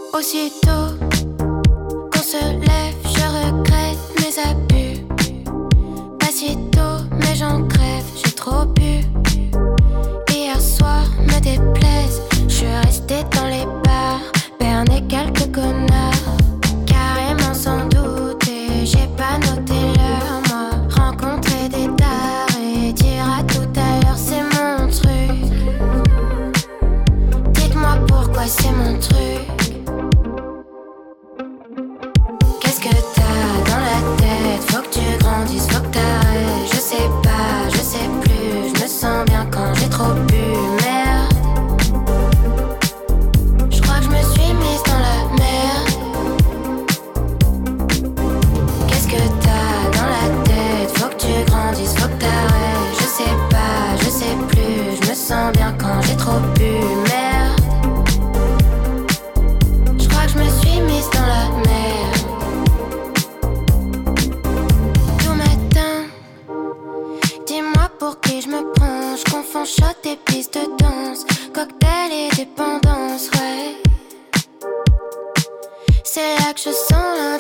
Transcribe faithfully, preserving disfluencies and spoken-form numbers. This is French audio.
Aussitôt qu'on se lève, je regrette mes abus. Pas si tôt, mais j'en crève, j'ai trop bu. Hier soir me déplaise, je suis restée dans les bars, berné quelques connards. Carrément sans doute, et j'ai pas noté l'heure, moi. Rencontrer des dards et dire à tout à l'heure, c'est mon truc. Dites-moi pourquoi c'est mon truc. Qu'est-ce que t'as dans la tête? Faut que tu grandisses, faut que t'arrêtes. Je sais pas, je sais plus, je me sens bien quand j'ai trop bu. Merde, je crois que je me suis mise dans la merde. Qu'est-ce que t'as dans la tête? Faut que tu grandisses, faut que t'arrêtes. Je sais pas, je sais plus, je me sens bien quand j'ai trop bu. Merde, je crois que je me suis mise dans la merde. Tout matin, dis-moi pour qui je me prends. Je confonds shot et piste de danse, cocktail et dépendance, ouais. C'est là que je sens